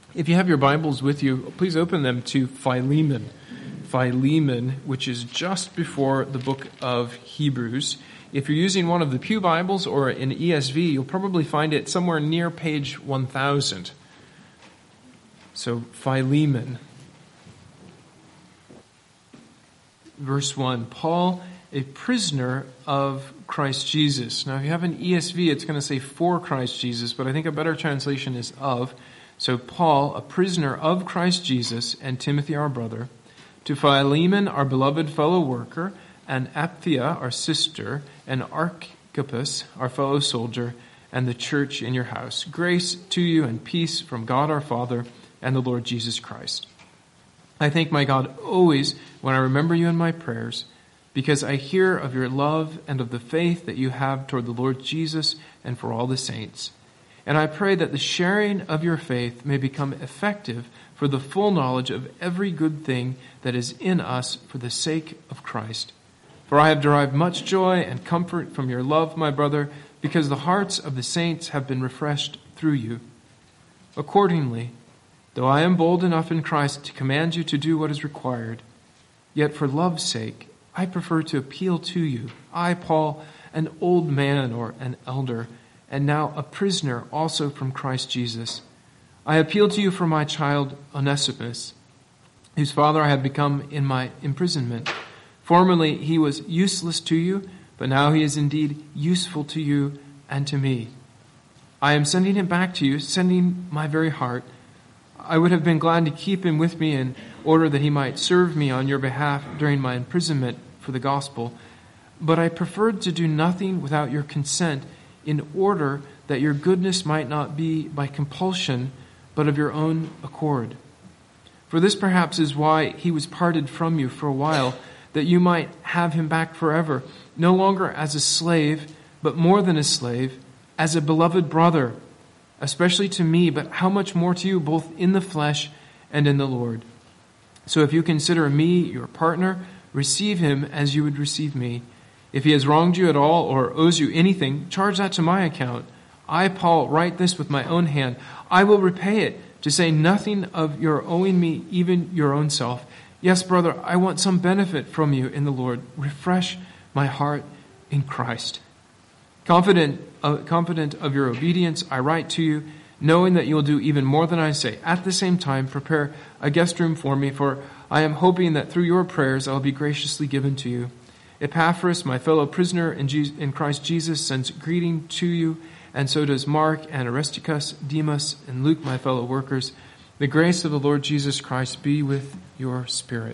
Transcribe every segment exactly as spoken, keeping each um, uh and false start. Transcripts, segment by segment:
If you have your Bibles with you, please open them to Philemon. Philemon, which is just before the book of Hebrews. If you're using one of the Pew Bibles or an E S V, you'll probably find it somewhere near page one thousand. So, Philemon. Verse one, Paul, a prisoner of Christ Jesus. Now, if you have an E S V, it's going to say for Christ Jesus, but I think a better translation is of. So Paul, a prisoner of Christ Jesus, and Timothy our brother, to Philemon our beloved fellow worker, and Apphia our sister, and Archippus our fellow soldier, and the church in your house. Grace to you and peace from God our Father and the Lord Jesus Christ. I thank my God always when I remember you in my prayers, because I hear of your love and of the faith that you have toward the Lord Jesus and for all the saints. And I pray that the sharing of your faith may become effective for the full knowledge of every good thing that is in us for the sake of Christ. For I have derived much joy and comfort from your love, my brother, because the hearts of the saints have been refreshed through you. Accordingly, though I am bold enough in Christ to command you to do what is required, yet for love's sake I prefer to appeal to you, I, Paul, an old man or an elder, and now a prisoner also from Christ Jesus. I appeal to you for my child Onesimus, whose father I have become in my imprisonment. Formerly he was useless to you, but now he is indeed useful to you and to me. I am sending him back to you, sending my very heart. I would have been glad to keep him with me in order that he might serve me on your behalf during my imprisonment for the gospel, but I preferred to do nothing without your consent, in order that your goodness might not be by compulsion, but of your own accord. For this perhaps is why he was parted from you for a while, that you might have him back forever, no longer as a slave, but more than a slave, as a beloved brother, especially to me, but how much more to you, both in the flesh and in the Lord. So if you consider me your partner, receive him as you would receive me. If he has wronged you at all or owes you anything, charge that to my account. I, Paul, write this with my own hand. I will repay it, to say nothing of your owing me even your own self. Yes, brother, I want some benefit from you in the Lord. Refresh my heart in Christ. Confident, uh, confident of your obedience, I write to you, knowing that you will do even more than I say. At the same time, prepare a guest room for me, for I am hoping that through your prayers I will be graciously given to you. Epaphras, my fellow prisoner in, Jesus, in Christ Jesus, sends greeting to you, and so does Mark and Aristarchus, Demas, and Luke, my fellow workers. The grace of the Lord Jesus Christ be with your spirit.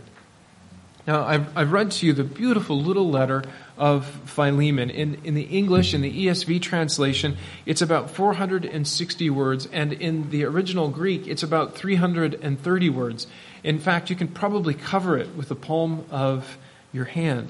Now, I've, I've read to you the beautiful little letter of Philemon. In, in the English, in the E S V translation, it's about four hundred sixty words, and in the original Greek, it's about three hundred thirty words. In fact, you can probably cover it with the palm of your hand.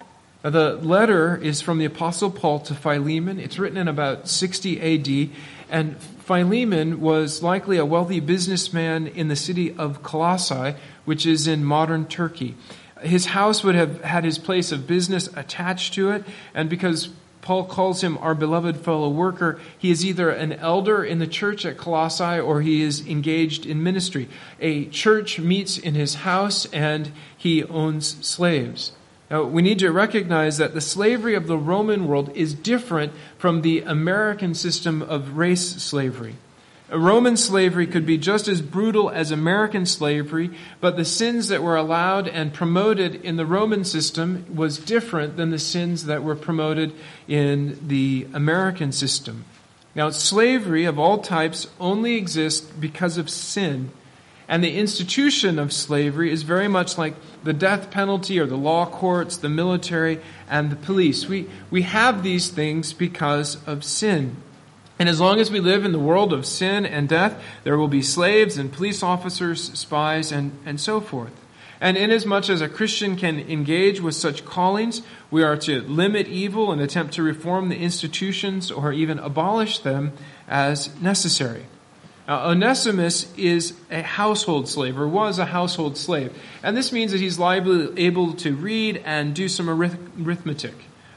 The letter is from the Apostle Paul to Philemon. It's written in about sixty A D, and Philemon was likely a wealthy businessman in the city of Colossae, which is in modern Turkey. His house would have had his place of business attached to it, and because Paul calls him our beloved fellow worker, he is either an elder in the church at Colossae or he is engaged in ministry. A church meets in his house, and he owns slaves. Now, we need to recognize that the slavery of the Roman world is different from the American system of race slavery. A Roman slavery could be just as brutal as American slavery, but the sins that were allowed and promoted in the Roman system was different than the sins that were promoted in the American system. Now, slavery of all types only exists because of sin. And the institution of slavery is very much like the death penalty or the law courts, the military, and the police. We, we have these things because of sin. And as long as we live in the world of sin and death, there will be slaves and police officers, spies, and, and so forth. And inasmuch as a Christian can engage with such callings, we are to limit evil and attempt to reform the institutions or even abolish them as necessary. Now, Onesimus is a household slave, or was a household slave. And this means that he's liable, able to read and do some arith- arithmetic.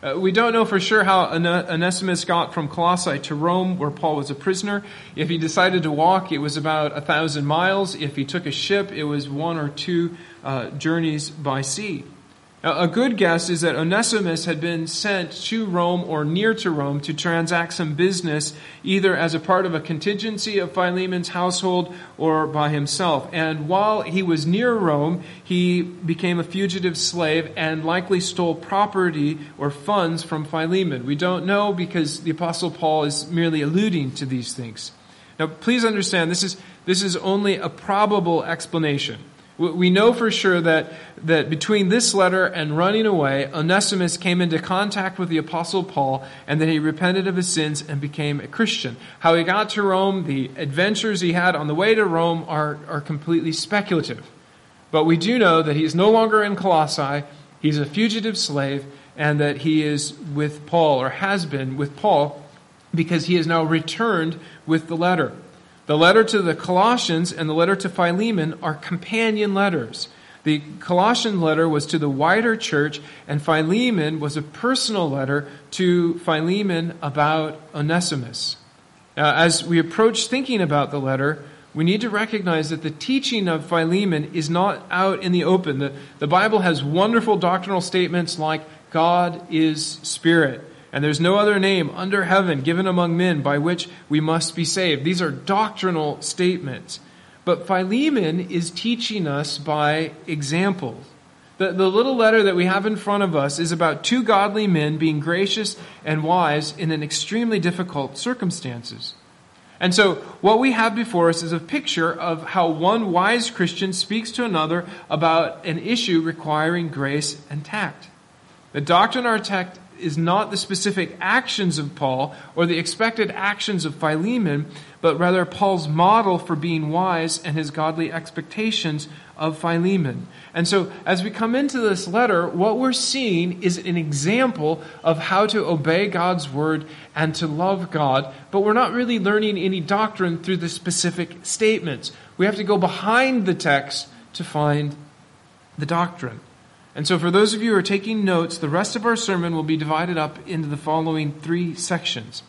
Uh, we don't know for sure how Onesimus got from Colossae to Rome, where Paul was a prisoner. If he decided to walk, it was about a thousand miles. If he took a ship, it was one or two uh, journeys by sea. Now, a good guess is that Onesimus had been sent to Rome or near to Rome to transact some business, either as a part of a contingency of Philemon's household or by himself. And while he was near Rome, he became a fugitive slave and likely stole property or funds from Philemon. We don't know because the Apostle Paul is merely alluding to these things. Now, please understand, this is, this is only a probable explanation. We know for sure that, that between this letter and running away, Onesimus came into contact with the Apostle Paul and that he repented of his sins and became a Christian. How he got to Rome, the adventures he had on the way to Rome are, are completely speculative. But we do know that he's no longer in Colossae, he's a fugitive slave, and that he is with Paul, or has been with Paul, because he has now returned with the letter. The letter to the Colossians and the letter to Philemon are companion letters. The Colossian letter was to the wider church, and Philemon was a personal letter to Philemon about Onesimus. Now, as we approach thinking about the letter, we need to recognize that the teaching of Philemon is not out in the open. The, the Bible has wonderful doctrinal statements like God is Spirit, and there's no other name under heaven given among men by which we must be saved. These are doctrinal statements. But Philemon is teaching us by example. The, the little letter that we have in front of us is about two godly men being gracious and wise in an extremely difficult circumstances. And so what we have before us is a picture of how one wise Christian speaks to another about an issue requiring grace and tact. The doctrine of our text is not the specific actions of Paul or the expected actions of Philemon, but rather Paul's model for being wise and his godly expectations of Philemon. And so as we come into this letter, what we're seeing is an example of how to obey God's word and to love God, but we're not really learning any doctrine through the specific statements. We have to go behind the text to find the doctrine. And so for those of you who are taking notes, the rest of our sermon will be divided up into the following three sections.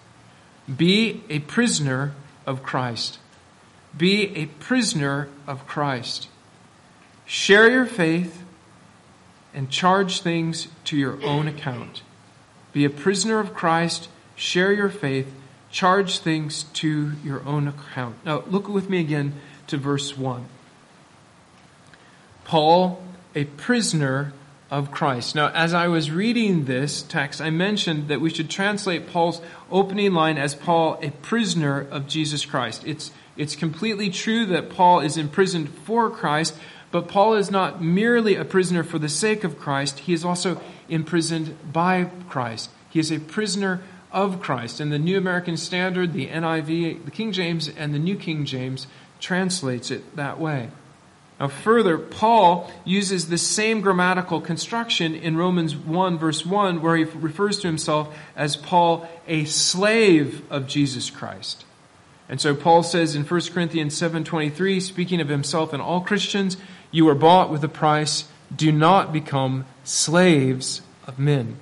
Be a prisoner of Christ. Be a prisoner of Christ. Share your faith and charge things to your own account. Be a prisoner of Christ. Share your faith. Charge things to your own account. Now look with me again to verse one. Paul, a prisoner of Christ. Now, as I was reading this text, I mentioned that we should translate Paul's opening line as Paul, a prisoner of Jesus Christ. It's, it's completely true that Paul is imprisoned for Christ, but Paul is not merely a prisoner for the sake of Christ. He is also imprisoned by Christ. He is a prisoner of Christ. And the New American Standard, the N I V, the King James, and the New King James translates it that way. Now further, Paul uses the same grammatical construction in Romans one verse one, where he refers to himself as Paul, a slave of Jesus Christ. And so Paul says in First Corinthians seven twenty-three, speaking of himself and all Christians, you are bought with a price. Do not become slaves of men.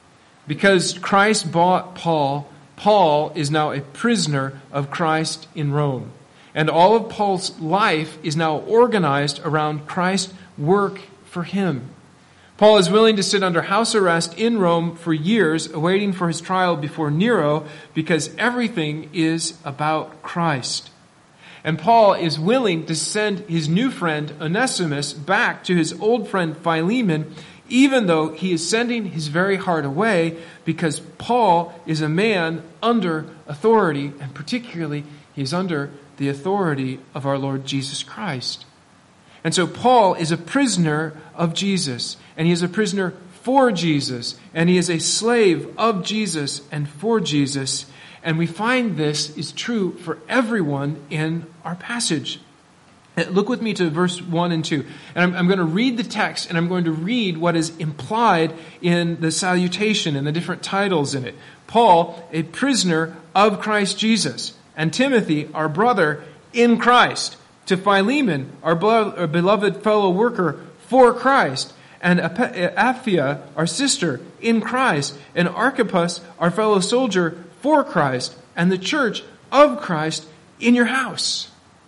Because Christ bought Paul, Paul is now a prisoner of Christ in Rome. And all of Paul's life is now organized around Christ's work for him. Paul is willing to sit under house arrest in Rome for years, awaiting for his trial before Nero, because everything is about Christ. And Paul is willing to send his new friend Onesimus back to his old friend Philemon, even though he is sending his very heart away, because Paul is a man under authority, and particularly he is under the authority of our Lord Jesus Christ. And so Paul is a prisoner of Jesus, and he is a prisoner for Jesus, and he is a slave of Jesus and for Jesus. And we find this is true for everyone in our passage. Look with me to verse one and two. And I'm, I'm going to read the text, and I'm going to read what is implied in the salutation and the different titles in it. Paul, a prisoner of Christ Jesus. And Timothy, our brother in Christ. To Philemon, our beloved fellow worker for Christ. and Apphia, our sister, in Christ, and Archippus, our fellow soldier, for Christ, and the church of Christ in your house.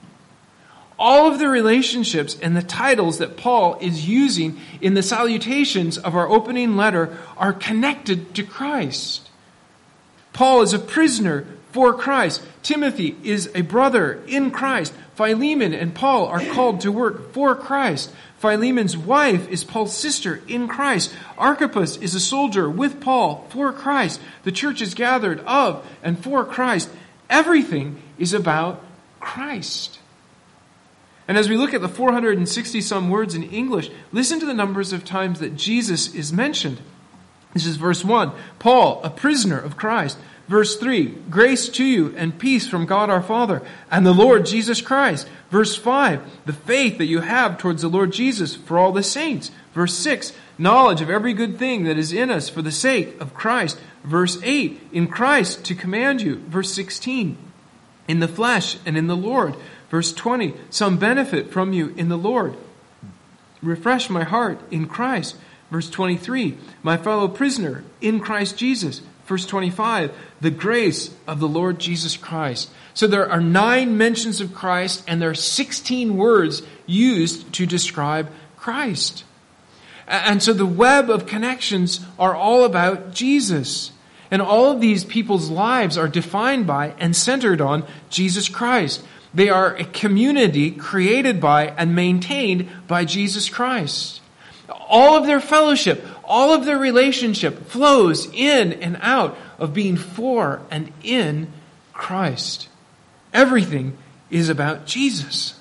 All of the relationships and the titles that Paul is using in the salutations of our opening letter are connected to Christ. Paul is a prisoner for Christ. Timothy is a brother in Christ. Philemon and Paul are called to work for Christ. Philemon's wife is Paul's sister in Christ. Archippus is a soldier with Paul for Christ. The church is gathered of and for Christ. Everything is about Christ. And as we look at the four hundred sixty some words in English, listen to the numbers of times that Jesus is mentioned. This is verse one, Paul, a prisoner of Christ. Verse three, grace to you and peace from God our Father and the Lord Jesus Christ. Verse five, the faith that you have towards the Lord Jesus for all the saints. Verse six, knowledge of every good thing that is in us for the sake of Christ. Verse eight, in Christ to command you. Verse sixteen, in the flesh and in the Lord. Verse twenty, some benefit from you in the Lord. Refresh my heart in Christ. Verse twenty-three, my fellow prisoner in Christ Jesus. Verse twenty-five, the grace of the Lord Jesus Christ. So there are nine mentions of Christ, and there are sixteen words used to describe Christ. And so the web of connections are all about Jesus. And all of these people's lives are defined by and centered on Jesus Christ. They are a community created by and maintained by Jesus Christ. All of their fellowship, all of their relationship flows in and out of being for and in Christ. Everything is about Jesus.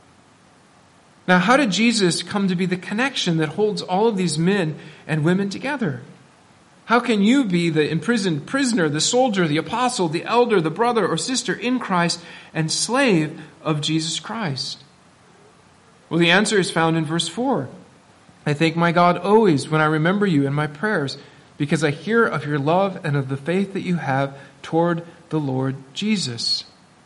Now, how did Jesus come to be the connection that holds all of these men and women together? How can you be the imprisoned prisoner, the soldier, the apostle, the elder, the brother or sister in Christ, and slave of Jesus Christ? Well, the answer is found in verse four. I thank my God always when I remember you in my prayers, because I hear of your love and of the faith that you have toward the Lord Jesus.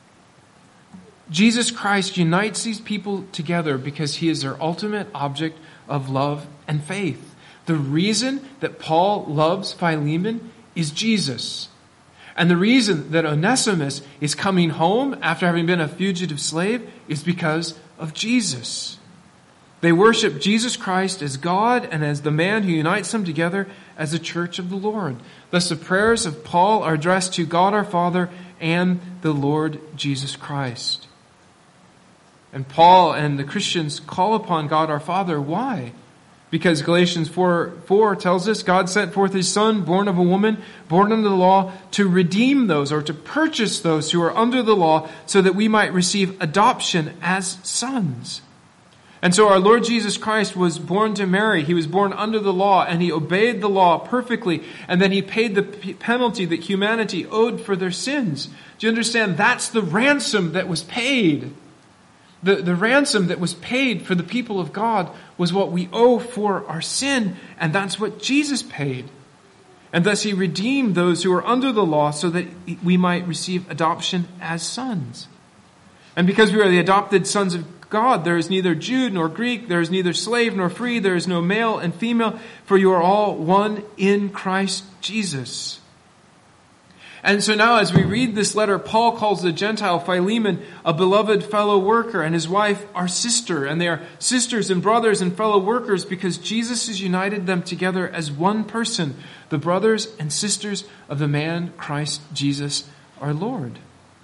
Jesus Christ unites these people together because he is their ultimate object of love and faith. The reason that Paul loves Philemon is Jesus. And the reason that Onesimus is coming home after having been a fugitive slave is because of Jesus. They worship Jesus Christ as God and as the man who unites them together as the church of the Lord. Thus the prayers of Paul are addressed to God our Father and the Lord Jesus Christ. And Paul and the Christians call upon God our Father. Why? Because Galatians four four tells us God sent forth his Son, born of a woman, born under the law, to redeem those or to purchase those who are under the law so that we might receive adoption as sons. And so our Lord Jesus Christ was born to Mary. He was born under the law and he obeyed the law perfectly. And then he paid the p- penalty that humanity owed for their sins. Do you understand? That's the ransom that was paid. The, the ransom that was paid for the people of God was what we owe for our sin. And that's what Jesus paid. And thus he redeemed those who are under the law so that we might receive adoption as sons. And because we are the adopted sons of God, there is neither Jew nor Greek, there is neither slave nor free, there is no male and female, for you are all one in Christ Jesus. And so now as we read this letter, Paul calls the Gentile Philemon a beloved fellow worker and his wife our sister. And they are sisters and brothers and fellow workers because Jesus has united them together as one person, the brothers and sisters of the man Christ Jesus our Lord.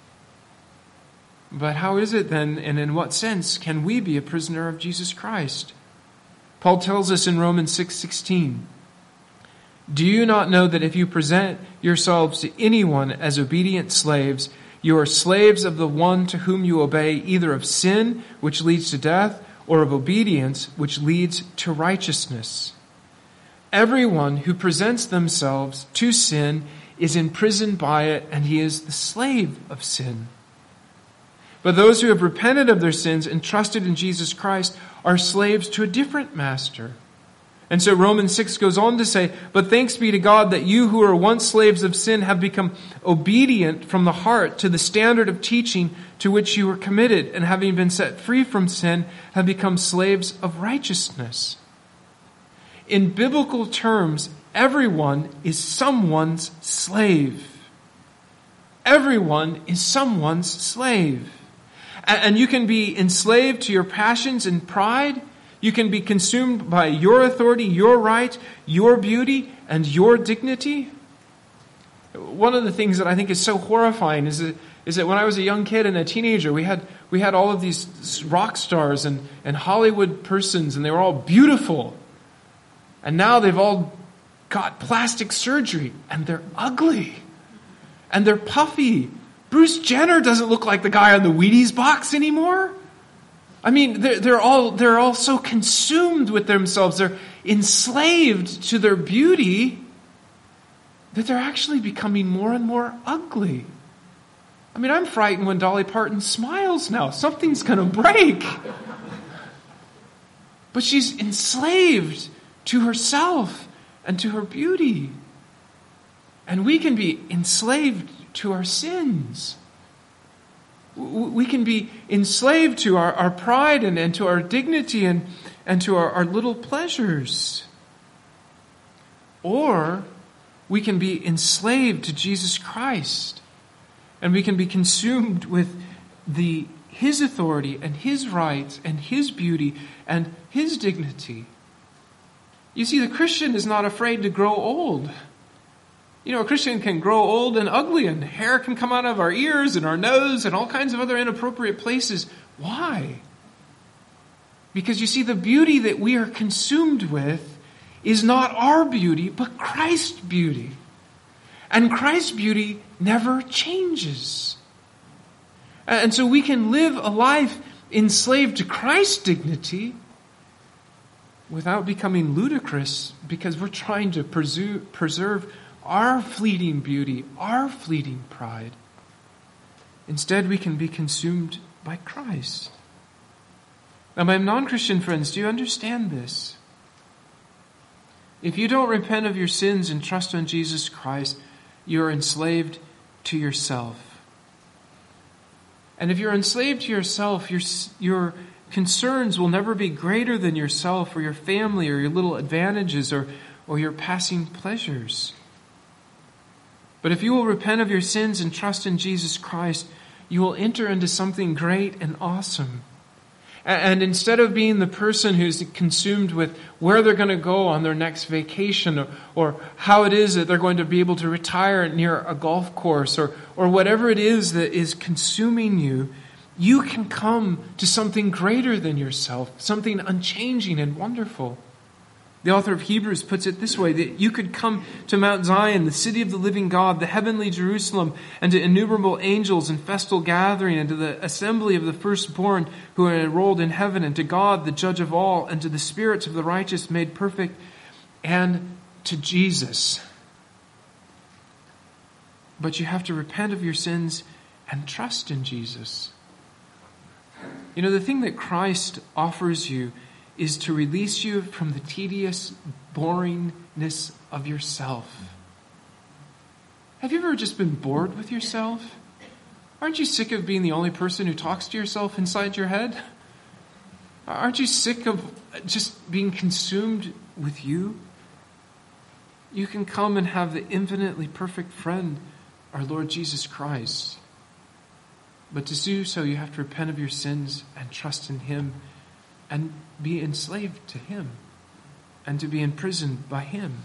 But how is it then, and in what sense, can we be a prisoner of Jesus Christ? Paul tells us in Romans six sixteen, do you not know that if you present yourselves to anyone as obedient slaves, you are slaves of the one to whom you obey, either of sin, which leads to death, or of obedience, which leads to righteousness? Everyone who presents themselves to sin is imprisoned by it, and he is the slave of sin. But those who have repented of their sins and trusted in Jesus Christ are slaves to a different master. And so Romans six goes on to say, but thanks be to God that you who were once slaves of sin have become obedient from the heart to the standard of teaching to which you were committed, and having been set free from sin, have become slaves of righteousness. in biblical terms, everyone is someone's slave. Everyone is someone's slave. And you can be enslaved to your passions and pride. You can be consumed by your authority, your right, your beauty, and your dignity. One of the things that I think is so horrifying is that, is that when I was a young kid and a teenager, we had we had all of these rock stars and, and Hollywood persons, and they were all beautiful. And now they've all got plastic surgery, and they're ugly. And they're puffy. Bruce Jenner doesn't look like the guy on the Wheaties box anymore. I mean, they're, they're all they're all so consumed with themselves. They're enslaved to their beauty that they're actually becoming more and more ugly. I mean, I'm frightened when Dolly Parton smiles now. Something's going to break. But she's enslaved to herself and to her beauty. And we can be enslaved to our sins. We can be enslaved to our, our pride and, and to our dignity and, and to our, our little pleasures. Or we can be enslaved to Jesus Christ. And we can be consumed with the His authority and His rights and His beauty and His dignity. You see, the Christian is not afraid to grow old. You know, a Christian can grow old and ugly, and hair can come out of our ears and our nose and all kinds of other inappropriate places. Why? Because you see, the beauty that we are consumed with is not our beauty, but Christ's beauty. And Christ's beauty never changes. And so we can live a life enslaved to Christ's dignity without becoming ludicrous, because we're trying to preserve, preserve our fleeting beauty, our fleeting pride. Instead, we can be consumed by Christ. Now, my non-Christian friends, do you understand this? If you don't repent of your sins and trust on Jesus Christ, you're enslaved to yourself. And if you're enslaved to yourself, your, your concerns will never be greater than yourself or your family or your little advantages or, or your passing pleasures. But if you will repent of your sins and trust in Jesus Christ, you will enter into something great and awesome. And instead of being the person who's consumed with where they're going to go on their next vacation, or, or how it is that they're going to be able to retire near a golf course, or, or whatever it is that is consuming you, you can come to something greater than yourself, something unchanging and wonderful. The author of Hebrews puts it this way, that you could come to Mount Zion, the city of the living God, the heavenly Jerusalem, and to innumerable angels in festal gathering, and to the assembly of the firstborn who are enrolled in heaven, and to God, the judge of all, and to the spirits of the righteous made perfect, and to Jesus. But you have to repent of your sins and trust in Jesus. You know, the thing that Christ offers you is to release you from the tedious boringness of yourself. Have you ever just been bored with yourself? Aren't you sick of being the only person who talks to yourself inside your head? Aren't you sick of just being consumed with you? You can come and have the infinitely perfect friend, our Lord Jesus Christ. But to do so, you have to repent of your sins and trust in Him, and be enslaved to Him, and to be imprisoned by Him.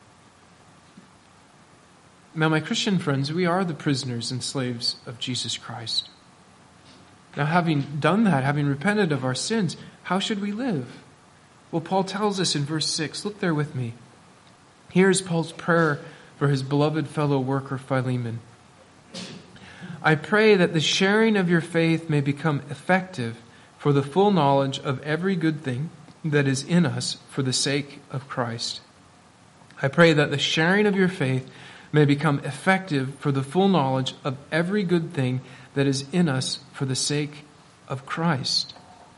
Now, my Christian friends, we are the prisoners and slaves of Jesus Christ. Now, having done that, having repented of our sins, how should we live? Well, Paul tells us in verse six. Look there with me. Here's Paul's prayer for his beloved fellow worker Philemon. I pray that the sharing of your faith may become effective for the full knowledge of every good thing that is in us for the sake of Christ. I pray that the sharing of your faith may become effective for the full knowledge of every good thing that is in us for the sake of Christ.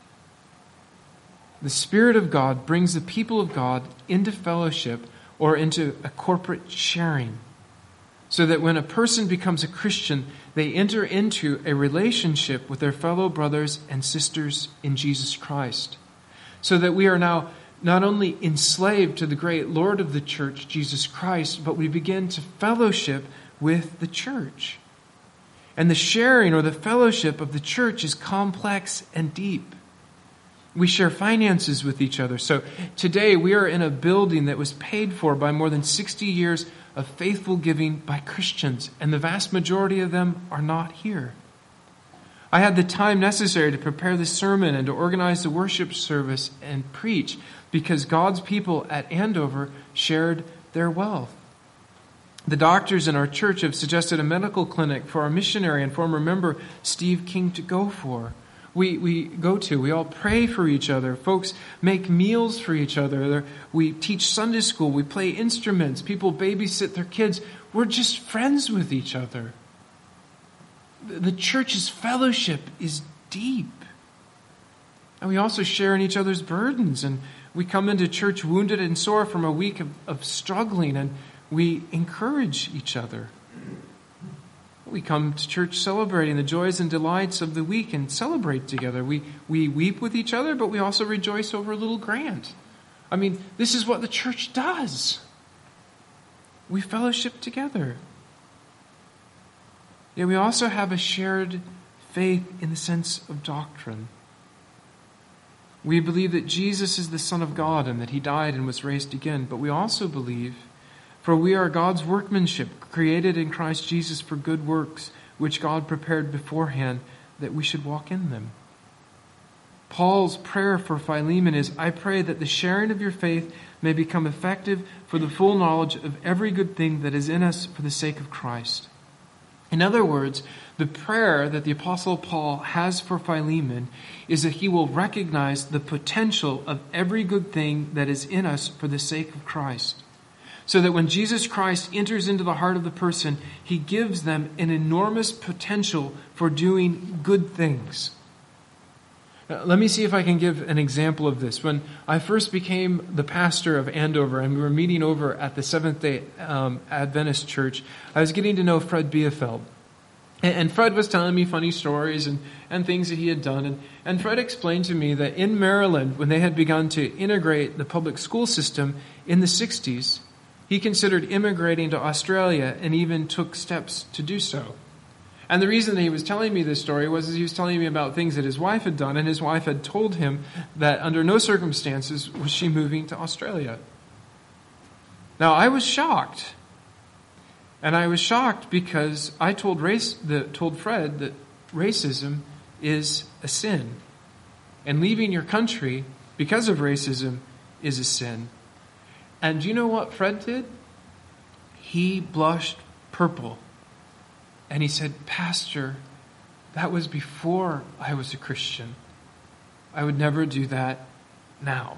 The Spirit of God brings the people of God into fellowship or into a corporate sharing, so that when a person becomes a Christian, they enter into a relationship with their fellow brothers and sisters in Jesus Christ. So that we are now not only enslaved to the great Lord of the church, Jesus Christ, but we begin to fellowship with the church. And the sharing or the fellowship of the church is complex and deep. We share finances with each other. So today we are in a building that was paid for by more than sixty years of faithful giving by Christians, and the vast majority of them are not here. I had the time necessary to prepare the sermon and to organize the worship service and preach because God's people at Andover shared their wealth. The doctors in our church have suggested a medical clinic for our missionary and former member Steve King to go for. We we go to. We all pray for each other. Folks make meals for each other. We teach Sunday school. We play instruments. People babysit their kids. We're just friends with each other. The church's fellowship is deep. And we also share in each other's burdens. And we come into church wounded and sore from a week of, of struggling, and we encourage each other. We come to church celebrating the joys and delights of the week and celebrate together. We we weep with each other, but we also rejoice over a little grant. I mean, this is what the church does. We fellowship together. Yet we also have a shared faith in the sense of doctrine. We believe that Jesus is the Son of God and that He died and was raised again, but we also believe, for we are God's workmanship, created in Christ Jesus for good works, which God prepared beforehand that we should walk in them. Paul's prayer for Philemon is, I pray that the sharing of your faith may become effective for the full knowledge of every good thing that is in us for the sake of Christ. In other words, the prayer that the Apostle Paul has for Philemon is that he will recognize the potential of every good thing that is in us for the sake of Christ. So that when Jesus Christ enters into the heart of the person, He gives them an enormous potential for doing good things. Now, let me see if I can give an example of this. When I first became the pastor of Andover and we were meeting over at the Seventh-day um, Adventist Church, I was getting to know Fred Biefeld. And, and Fred was telling me funny stories and, and things that he had done. And, and Fred explained to me that in Maryland, when they had begun to integrate the public school system in the sixties, he considered immigrating to Australia and even took steps to do so. And the reason that he was telling me this story was he was telling me about things that his wife had done, and his wife had told him that under no circumstances was she moving to Australia. Now, I was shocked. And I was shocked because I told race, the, told Fred that racism is a sin. And leaving your country because of racism is a sin. And do you know what Fred did? He blushed purple. And he said, Pastor, that was before I was a Christian. I would never do that now.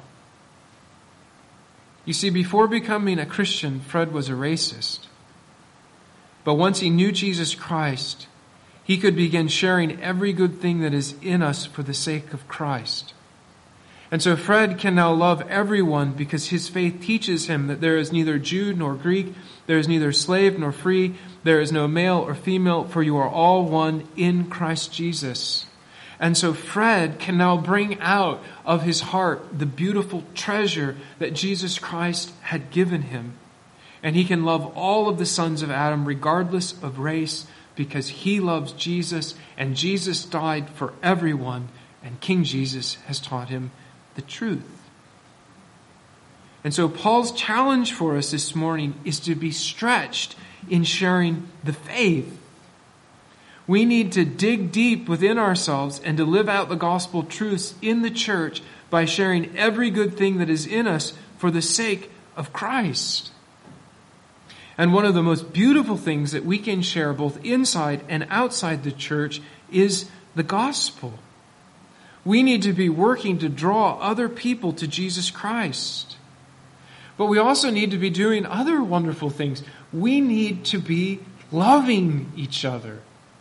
You see, before becoming a Christian, Fred was a racist. But once he knew Jesus Christ, he could begin sharing every good thing that is in us for the sake of Christ. And so Fred can now love everyone because his faith teaches him that there is neither Jew nor Greek, there is neither slave nor free, there is no male or female, for you are all one in Christ Jesus. And so Fred can now bring out of his heart the beautiful treasure that Jesus Christ had given him. And he can love all of the sons of Adam regardless of race because he loves Jesus, and Jesus died for everyone, and King Jesus has taught him the truth. And so Paul's challenge for us this morning is to be stretched in sharing the faith. We need to dig deep within ourselves and to live out the gospel truths in the church by sharing every good thing that is in us for the sake of Christ. And one of the most beautiful things that we can share both inside and outside the church is the gospel. We need to be working to draw other people to Jesus Christ. But we also need to be doing other wonderful things. We need to be loving each other.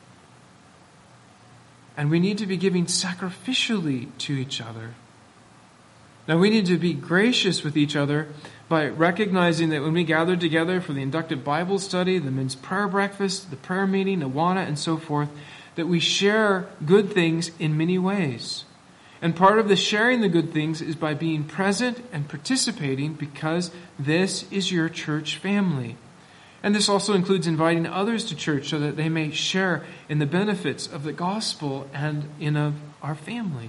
And we need to be giving sacrificially to each other. Now, we need to be gracious with each other by recognizing that when we gather together for the inductive Bible study, the men's prayer breakfast, the prayer meeting, Awana, and so forth, that we share good things in many ways. And part of the sharing the good things is by being present and participating, because this is your church family. And this also includes inviting others to church so that they may share in the benefits of the gospel and in of our family.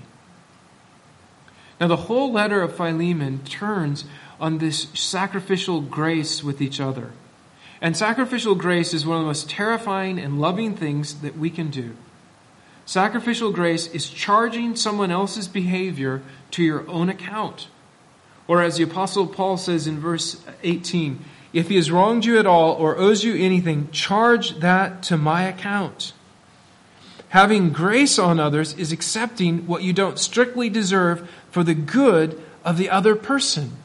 Now, the whole letter of Philemon turns on this sacrificial grace with each other. And sacrificial grace is one of the most terrifying and loving things that we can do. Sacrificial grace is charging someone else's behavior to your own account. Or as the Apostle Paul says in verse eighteen, if he has wronged you at all or owes you anything, charge that to my account. Having grace on others is accepting what you don't strictly deserve for the good of the other person.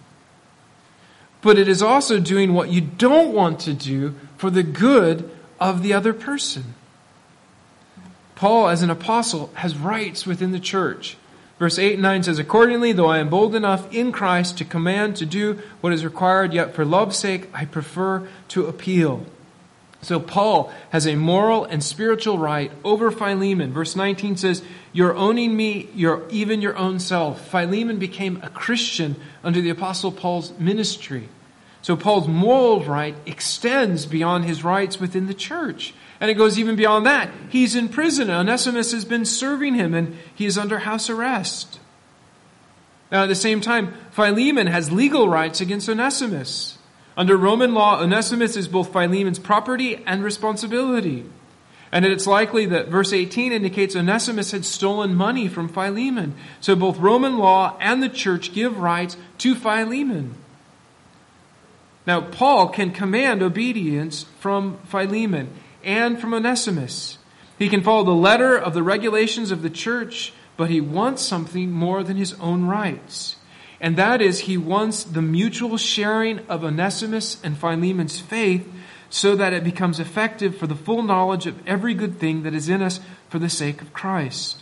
But it is also doing what you don't want to do for the good of the other person. Paul, as an apostle, has rights within the church. Verse eight and nine says, accordingly, though I am bold enough in Christ to command to do what is required, yet for love's sake I prefer to appeal. So Paul has a moral and spiritual right over Philemon. Verse nineteen says, you're owning me, you're even your own self. Philemon became a Christian under the Apostle Paul's ministry. So Paul's moral right extends beyond his rights within the church. And it goes even beyond that. He's in prison. Onesimus has been serving him, and he is under house arrest. Now, at the same time, Philemon has legal rights against Onesimus. Under Roman law, Onesimus is both Philemon's property and responsibility. And it's likely that verse eighteen indicates Onesimus had stolen money from Philemon. So both Roman law and the church give rights to Philemon. Now, Paul can command obedience from Philemon and from Onesimus. He can follow the letter of the regulations of the church, but he wants something more than his own rights. And that is, he wants the mutual sharing of Onesimus and Philemon's faith so that it becomes effective for the full knowledge of every good thing that is in us for the sake of Christ.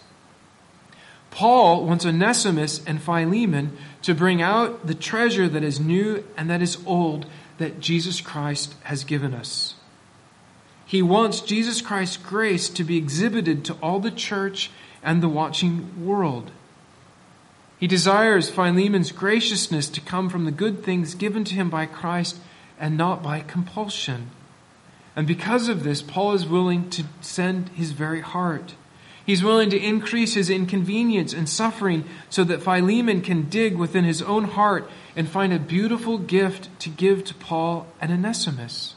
Paul wants Onesimus and Philemon to bring out the treasure that is new and that is old that Jesus Christ has given us. He wants Jesus Christ's grace to be exhibited to all the church and the watching world. He desires Philemon's graciousness to come from the good things given to him by Christ and not by compulsion. And because of this, Paul is willing to send his very heart. He's willing to increase his inconvenience and suffering so that Philemon can dig within his own heart and find a beautiful gift to give to Paul and Onesimus.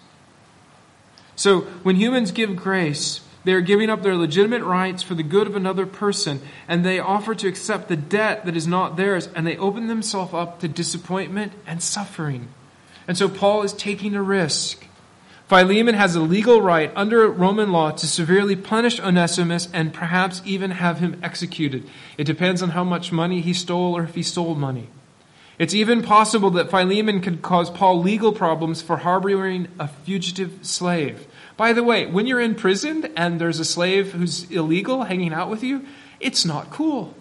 So when humans give grace, they are giving up their legitimate rights for the good of another person, and they offer to accept the debt that is not theirs, and they open themselves up to disappointment and suffering. And so Paul is taking a risk. Philemon has a legal right under Roman law to severely punish Onesimus and perhaps even have him executed. It depends on how much money he stole or if he stole money. It's even possible that Philemon could cause Paul legal problems for harboring a fugitive slave. By the way, when you're in prison and there's a slave who's illegal hanging out with you, it's not cool.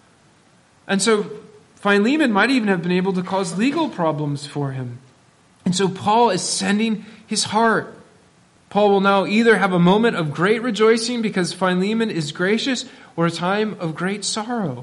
And so Philemon might even have been able to cause legal problems for him. And so Paul is sending his heart. Paul will now either have a moment of great rejoicing because Philemon is gracious, or a time of great sorrow.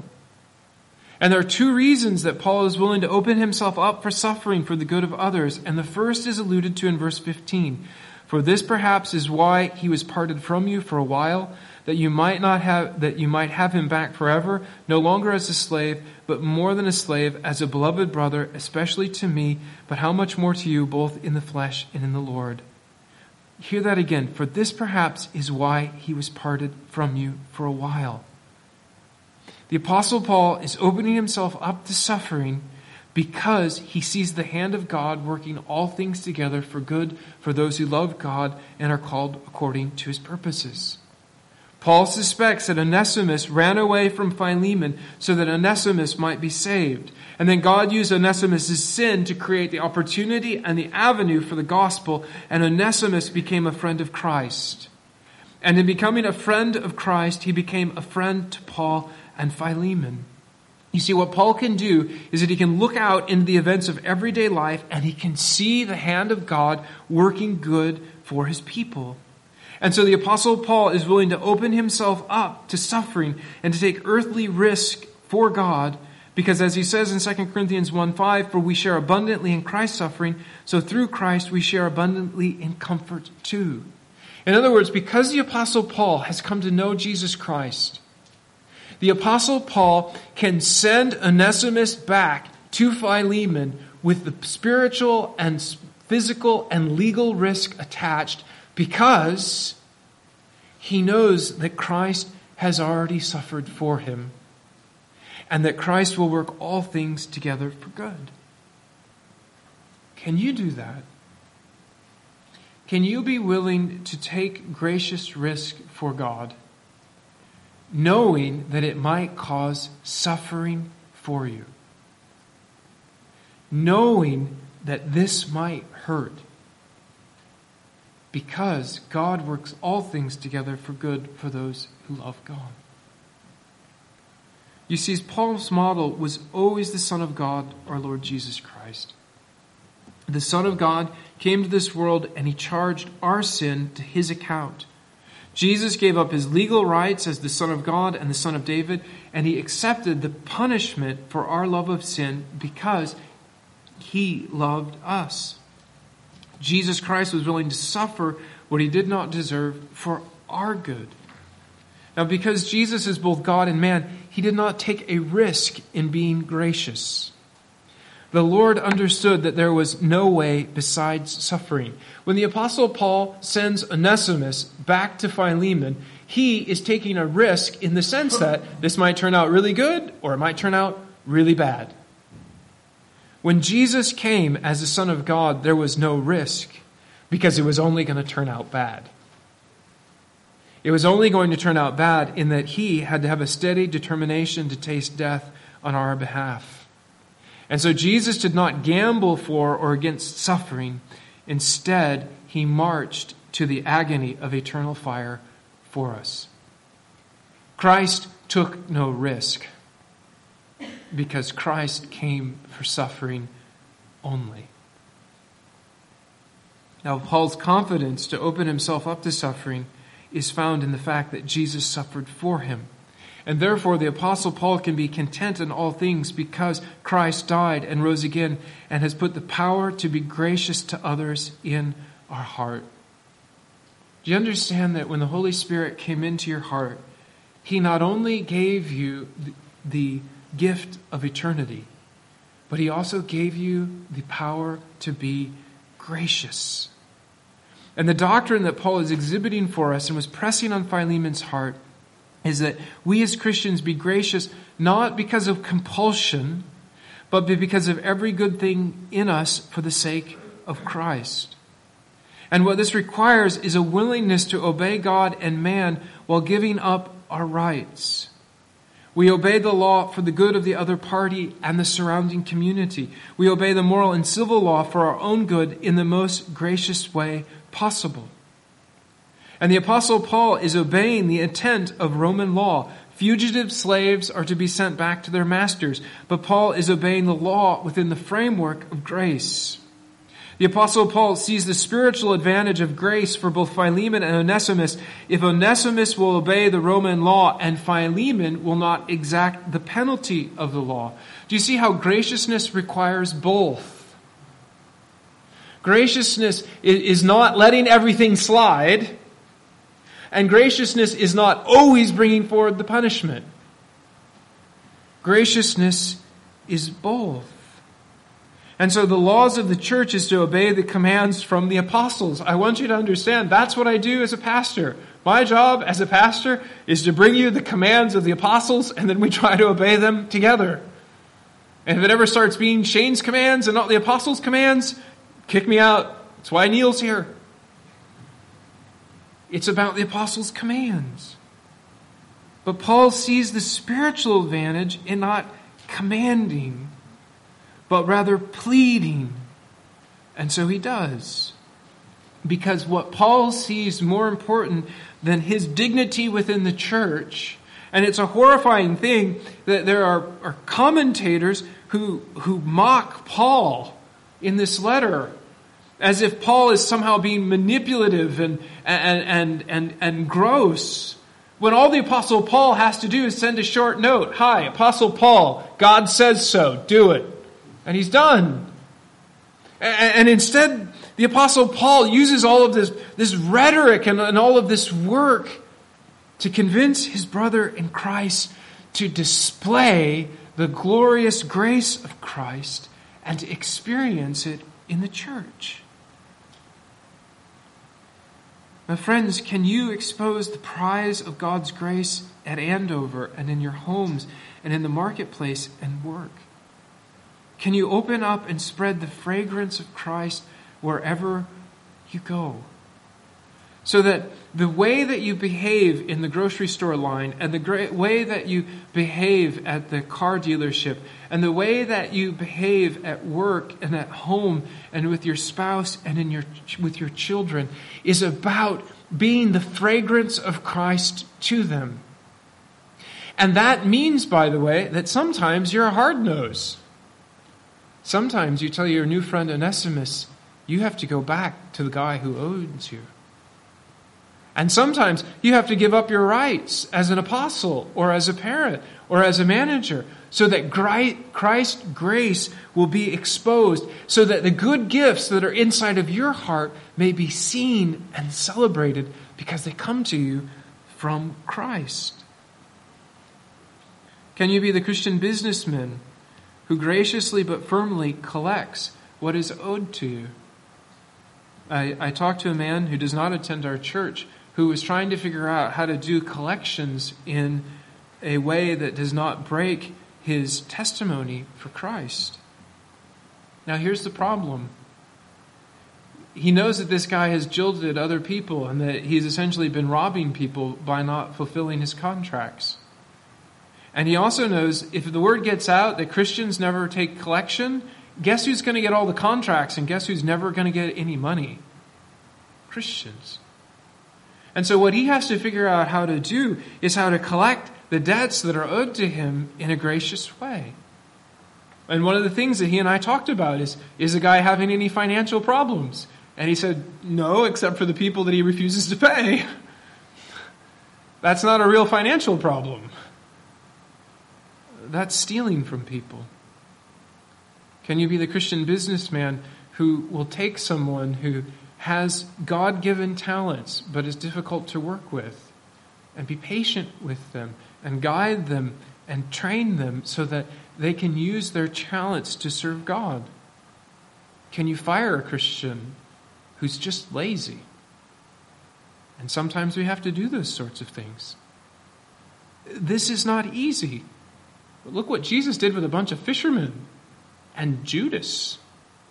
And there are two reasons that Paul is willing to open himself up for suffering for the good of others. And the first is alluded to in verse fifteen. For this perhaps is why he was parted from you for a while, that you might not have that you might have him back forever, no longer as a slave, but more than a slave, as a beloved brother, especially to me, but how much more to you, both in the flesh and in the Lord. Hear that again. For this perhaps is why he was parted from you for a while. The Apostle Paul is opening himself up to suffering because he sees the hand of God working all things together for good for those who love God and are called according to his purposes. Paul suspects that Onesimus ran away from Philemon so that Onesimus might be saved. And then God used Onesimus' sin to create the opportunity and the avenue for the gospel, and Onesimus became a friend of Christ. And in becoming a friend of Christ, he became a friend to Paul and Philemon. You see, what Paul can do is that he can look out into the events of everyday life and he can see the hand of God working good for his people. And so the Apostle Paul is willing to open himself up to suffering and to take earthly risk for God, because as he says in Second Corinthians one five, for we share abundantly in Christ's suffering, so through Christ we share abundantly in comfort too. In other words, because the Apostle Paul has come to know Jesus Christ, the Apostle Paul can send Onesimus back to Philemon with the spiritual and physical and legal risk attached, because he knows that Christ has already suffered for him and that Christ will work all things together for good. Can you do that? Can you be willing to take gracious risk for God, knowing that it might cause suffering for you? Knowing that this might hurt, because God works all things together for good for those who love God. You see, Paul's model was always the Son of God, our Lord Jesus Christ. The Son of God came to this world and he charged our sin to his account. Jesus gave up his legal rights as the Son of God and the Son of David, and he accepted the punishment for our love of sin because he loved us. Jesus Christ was willing to suffer what he did not deserve for our good. Now, because Jesus is both God and man, he did not take a risk in being gracious. The Lord understood that there was no way besides suffering. When the Apostle Paul sends Onesimus back to Philemon, he is taking a risk in the sense that this might turn out really good or it might turn out really bad. When Jesus came as the Son of God, there was no risk because it was only going to turn out bad. It was only going to turn out bad in that he had to have a steady determination to taste death on our behalf. And so Jesus did not gamble for or against suffering. Instead, he marched to the agony of eternal fire for us. Christ took no risk because Christ came for suffering only. Now, Paul's confidence to open himself up to suffering is found in the fact that Jesus suffered for him. And therefore, the Apostle Paul can be content in all things because Christ died and rose again and has put the power to be gracious to others in our heart. Do you understand that when the Holy Spirit came into your heart, he not only gave you the gift of eternity, but he also gave you the power to be gracious. And the doctrine that Paul is exhibiting for us and was pressing on Philemon's heart is that we as Christians be gracious not because of compulsion, but because of every good thing in us for the sake of Christ. And what this requires is a willingness to obey God and man while giving up our rights. We obey the law for the good of the other party and the surrounding community. We obey the moral and civil law for our own good in the most gracious way possible. And the Apostle Paul is obeying the intent of Roman law. Fugitive slaves are to be sent back to their masters, but Paul is obeying the law within the framework of grace. The Apostle Paul sees the spiritual advantage of grace for both Philemon and Onesimus if Onesimus will obey the Roman law and Philemon will not exact the penalty of the law. Do you see how graciousness requires both? Graciousness is not letting everything slide, and graciousness is not always bringing forward the punishment. Graciousness is both. And so the laws of the church is to obey the commands from the apostles. I want you to understand that's what I do as a pastor. My job as a pastor is to bring you the commands of the apostles, and then we try to obey them together. And if it ever starts being Shane's commands and not the apostles' commands, kick me out. That's why Neil's here. It's about the apostles' commands. But Paul sees the spiritual advantage in not commanding, but rather pleading. And so he does. Because what Paul sees more important than his dignity within the church, and it's a horrifying thing that there are, are commentators who, who mock Paul in this letter, as if Paul is somehow being manipulative and, and, and, and, and gross When all the Apostle Paul has to do is send a short note. Hi, Apostle Paul, God says so, do it. And he's done. And instead, the Apostle Paul uses all of this, this rhetoric and, and all of this work to convince his brother in Christ to display the glorious grace of Christ and to experience it in the church. Now, friends, can you expose the prize of God's grace at Andover and in your homes and in the marketplace and work? Can you open up and spread the fragrance of Christ wherever you go? So that the way that you behave in the grocery store line and the gra- way that you behave at the car dealership and the way that you behave at work and at home and with your spouse and in your with your children is about being the fragrance of Christ to them. And that means, by the way, that sometimes you're a hard nose. Sometimes you tell your new friend Onesimus, you have to go back to the guy who owns you. And sometimes you have to give up your rights as an apostle or as a parent or as a manager so that Christ's grace will be exposed, so that the good gifts that are inside of your heart may be seen and celebrated because they come to you from Christ. Can you be the Christian businessman who graciously but firmly collects what is owed to you? I, I talked to a man who does not attend our church who was trying to figure out how to do collections in a way that does not break his testimony for Christ. Now, here's the problem. He knows that this guy has jilted other people and that he's essentially been robbing people by not fulfilling his contracts. And he also knows if the word gets out that Christians never take collection, guess who's going to get all the contracts and guess who's never going to get any money? Christians. And so what he has to figure out how to do is how to collect the debts that are owed to him in a gracious way. And one of the things that he and I talked about is, is the guy having any financial problems? And he said, no, except for the people that he refuses to pay. That's not a real financial problem. That's stealing from people. Can you be the Christian businessman who will take someone who has God-given talents but is difficult to work with and be patient with them and guide them and train them so that they can use their talents to serve God? Can you fire a Christian who's just lazy? And sometimes we have to do those sorts of things. This is not easy. But look what Jesus did with a bunch of fishermen and Judas.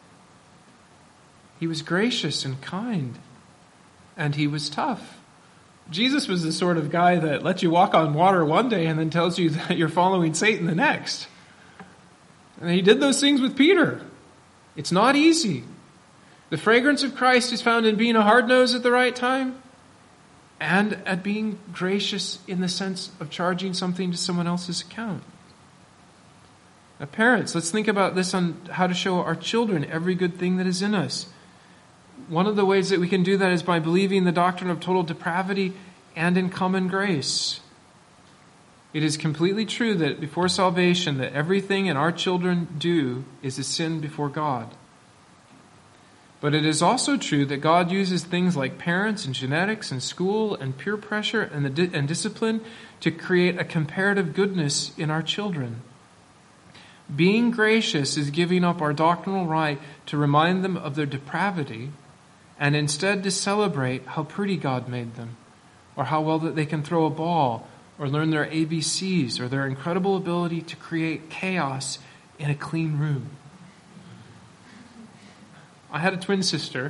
He was gracious and kind, and he was tough. Jesus was the sort of guy that lets you walk on water one day and then tells you that you're following Satan the next. And he did those things with Peter. It's not easy. The fragrance of Christ is found in being a hard nose at the right time and at being gracious in the sense of charging something to someone else's account. Now, parents, let's think about this on how to show our children every good thing that is in us. One of the ways that we can do that is by believing the doctrine of total depravity and in common grace. It is completely true that before salvation, that everything in our children do is a sin before God. But it is also true that God uses things like parents and genetics and school and peer pressure and, the di- and discipline to create a comparative goodness in our children. Being gracious is giving up our doctrinal right to remind them of their depravity and instead to celebrate how pretty God made them, or how well that they can throw a ball, or learn their A B Cs, or their incredible ability to create chaos in a clean room. I had a twin sister,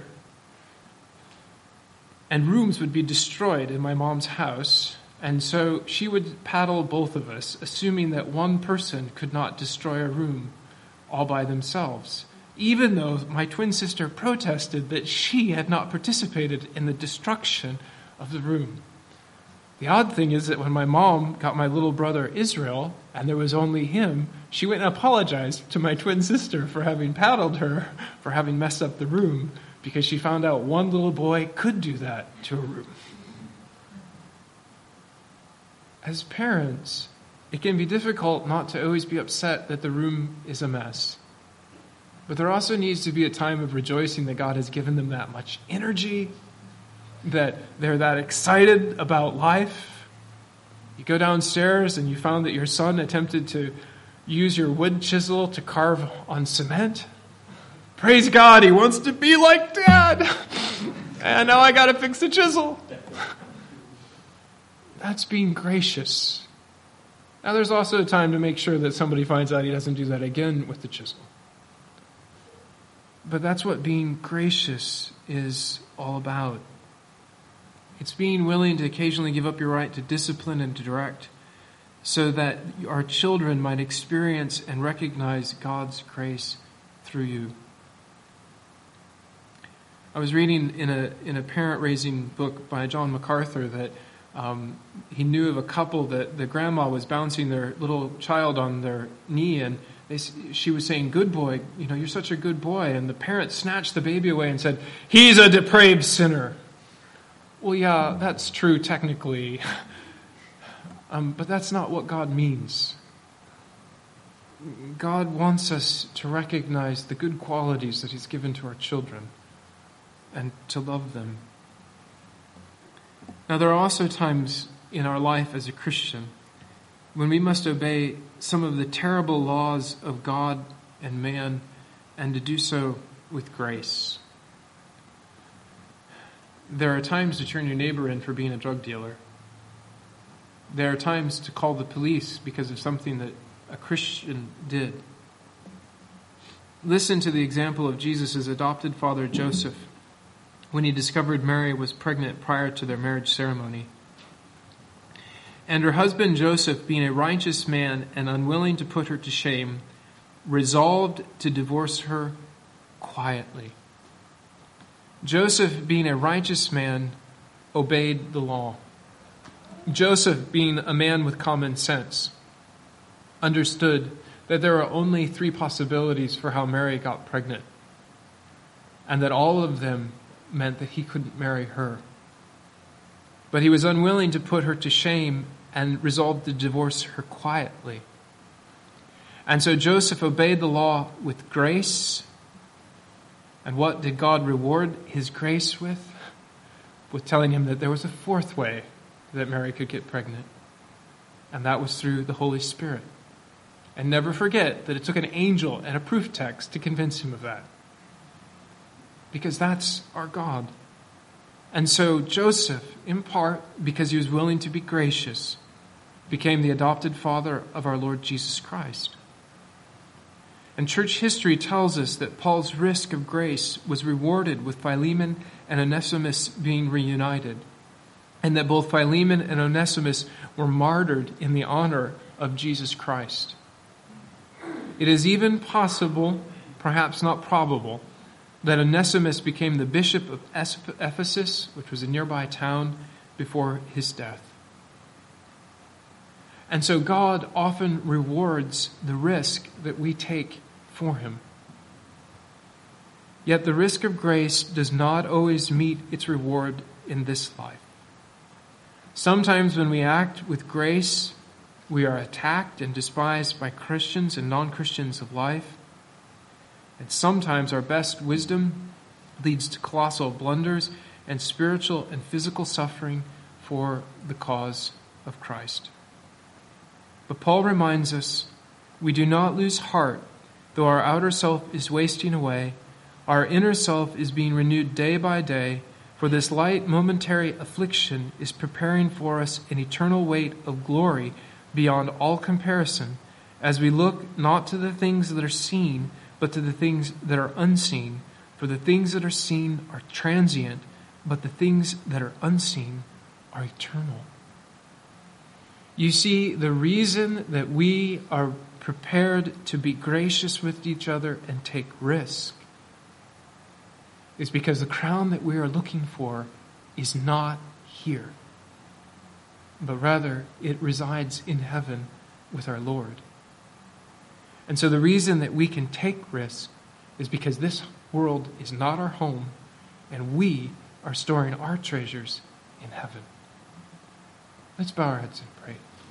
and rooms would be destroyed in my mom's house, and so she would paddle both of us, assuming that one person could not destroy a room all by themselves, even though my twin sister protested that she had not participated in the destruction of the room. The odd thing is that when my mom got my little brother Israel, and there was only him, she went and apologized to my twin sister for having paddled her, for having messed up the room, because she found out one little boy could do that to a room. as parents, it can be difficult not to always be upset that the room is a mess. But there also needs to be a time of rejoicing that God has given them that much energy, that they're that excited about life. You go downstairs and you found that your son attempted to use your wood chisel to carve on cement. Praise God, he wants to be like Dad. And now I got to fix the chisel. That's being gracious. Now there's also a time to make sure that somebody finds out he doesn't do that again with the chisel. But that's what being gracious is all about. It's being willing to occasionally give up your right to discipline and to direct so that our children might experience and recognize God's grace through you. I was reading in a in a parent-raising book by John MacArthur that um, he knew of a couple that the grandma was bouncing their little child on their knee, and they, she was saying, "Good boy, you know, you're such a good boy." And the parent snatched the baby away and said, "He's a depraved sinner." Well, yeah, that's true technically, um, but that's not what God means. God wants us to recognize the good qualities that He's given to our children and to love them. Now, there are also times in our life as a Christian when we must obey some of the terrible laws of God and man, and to do so with grace. There are times to turn your neighbor in for being a drug dealer. There are times to call the police because of something that a Christian did. Listen to the example of Jesus' adopted father, Joseph, when he discovered Mary was pregnant prior to their marriage ceremony. And her husband Joseph, being a righteous man and unwilling to put her to shame, resolved to divorce her quietly. Joseph, being a righteous man, obeyed the law. Joseph, being a man with common sense, understood that there are only three possibilities for how Mary got pregnant, and that all of them meant that he couldn't marry her. But he was unwilling to put her to shame and resolved to divorce her quietly. And so Joseph obeyed the law with grace. And what did God reward his grace with? With telling him that there was a fourth way that Mary could get pregnant. And that was through the Holy Spirit. And never forget that it took an angel and a proof text to convince him of that. Because that's our God. And so Joseph, in part, because he was willing to be gracious, became the adopted father of our Lord Jesus Christ. And church history tells us that Paul's risk of grace was rewarded with Philemon and Onesimus being reunited, and that both Philemon and Onesimus were martyred in the honor of Jesus Christ. It is even possible, perhaps not probable, that Onesimus became the bishop of Ephesus, which was a nearby town, before his death. And so God often rewards the risk that we take for him. Yet the risk of grace does not always meet its reward in this life. Sometimes when we act with grace, we are attacked and despised by Christians and non-Christians of life. And sometimes our best wisdom leads to colossal blunders and spiritual and physical suffering for the cause of Christ. But Paul reminds us, we do not lose heart, though our outer self is wasting away. Our inner self is being renewed day by day, for this light momentary affliction is preparing for us an eternal weight of glory beyond all comparison, as we look not to the things that are seen, but to the things that are unseen. For the things that are seen are transient, but the things that are unseen are eternal. You see, the reason that we are prepared to be gracious with each other and take risk is because the crown that we are looking for is not here, but rather it resides in heaven with our Lord. And so the reason that we can take risks is because this world is not our home, and we are storing our treasures in heaven. Let's bow our heads and pray.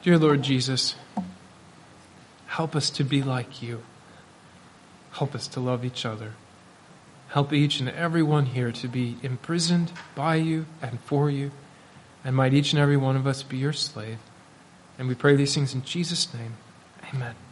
Dear Lord Jesus, help us to be like you. Help us to love each other. Help each and every one here to be imprisoned by you and for you. And might each and every one of us be your slave. And we pray these things in Jesus' name. Amen.